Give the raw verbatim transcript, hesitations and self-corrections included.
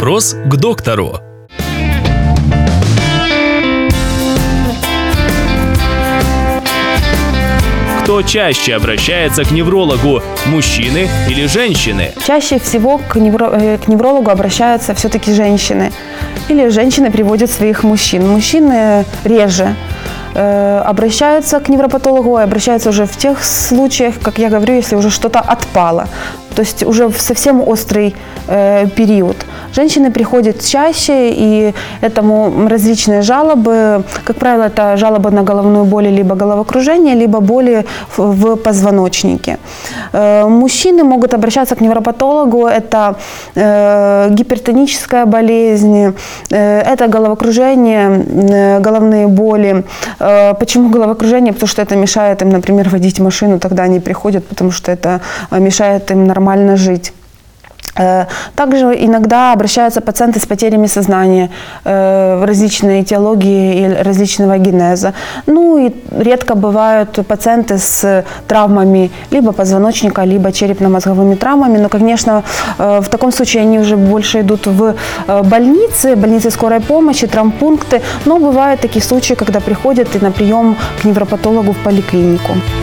Вопрос к доктору. Кто чаще обращается к неврологу, мужчины или женщины? Чаще всего к, невро... к неврологу обращаются все-таки женщины. Или женщины приводят своих мужчин. Мужчины реже э, обращаются к невропатологу, и обращаются уже в тех случаях, как я говорю, если уже что-то отпало. То есть уже в совсем острый э, период. Женщины приходят чаще, и этому различные жалобы. Как правило, это жалобы на головную боль, либо головокружение, либо боли в, в позвоночнике. Э, мужчины могут обращаться к невропатологу. Это э, гипертоническая болезнь, э, это головокружение, э, головные боли. Э, почему головокружение? Потому что это мешает им, например, водить машину. Тогда они приходят, потому что это мешает им нормально нормально жить. Также иногда обращаются пациенты с потерями сознания, различные этиологии и различного генеза. Ну и редко бывают пациенты с травмами либо позвоночника, либо черепно-мозговыми травмами. Но, конечно, в таком случае они уже больше идут в больницы, больницы скорой помощи, травмпункты. Но бывают такие случаи, когда приходят и на прием к невропатологу в поликлинику.